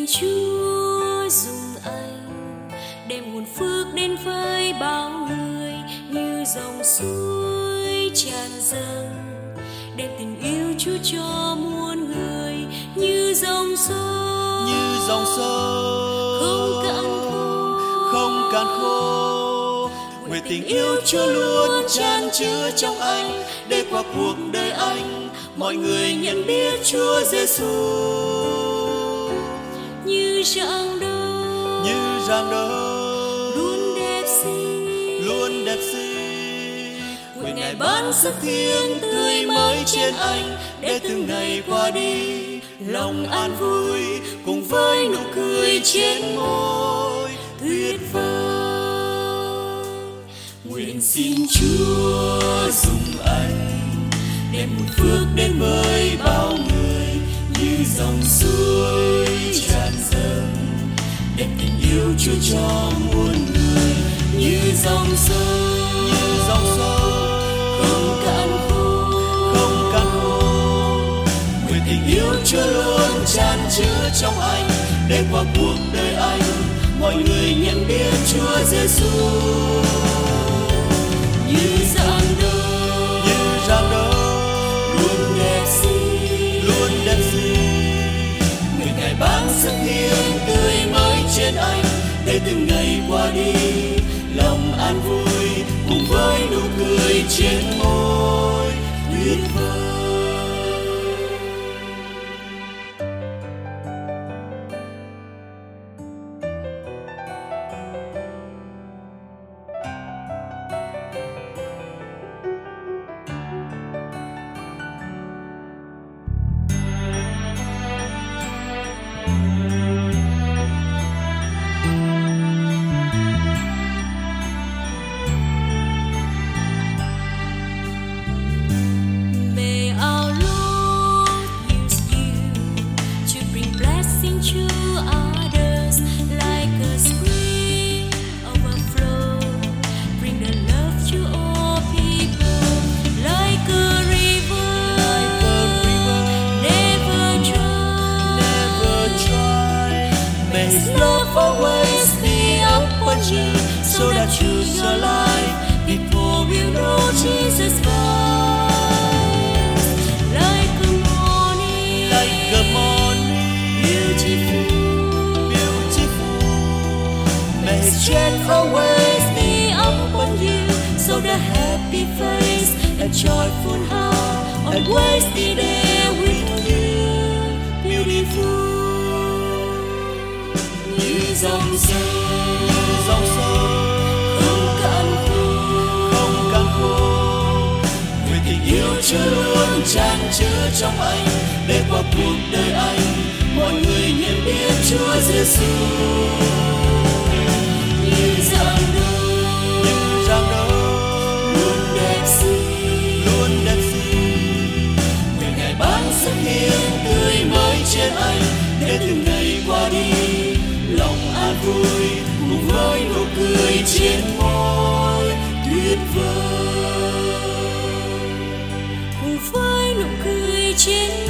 xin Chúa dùng anh đem nguồn phước đến với bao người, như dòng suối tràn dâng, đem tình yêu Chúa cho muôn người, như dòng sông không cạn khô. Nguyện tình yêu Chúa luôn tràn chứa trong anh, để qua cuộc đời anh mọi người nhận biết Chúa Giêsu. Như rạng đông luôn đẹp xinh, nguyện Ngài ban sức thiêng tươi mới trên anh, để từng ngày qua đi lòng an vui cùng với nụ cười trên môi tuyệt vời. Nguyện xin Chúa dùng anh đem một phước đến với bao người, như dòng suối tràn dâng, đem tình yêu Chúa cho muôn người, như dòng sông không cạn khô. Nguyện tình yêu Chúa luôn tràn chứa trong anh, để qua cuộc đời anh mọi người nhận biết Chúa Giêsu. Như rạng đông luôn đẹp xinh, nguyện Ngài ban sức thiêng tươi mới trên anh, để từng ngày qua đi lòng an vui cùng với nụ cười trên môi tuyệt vời. Always be upon you, so that choose your life before you know Jesus Christ. Like a morning, beautiful. May His strength always be upon you, so the happy face and joyful heart always be there with you, beautiful. Như dòng sông không cạn khô. Nguyện tình yêu Chúa luôn tràn chứa trong anh, để qua cuộc đời anh mọi người nhận biết Chúa Giêsu. Như rạng đông luôn đẹp xinh, nguyện Ngài ban sức thiêng tươi mới trên anh, để từng ngày qua đi lòng an vui cùng với nụ cười trên môi tuyệt vời, cùng với nụ cười trên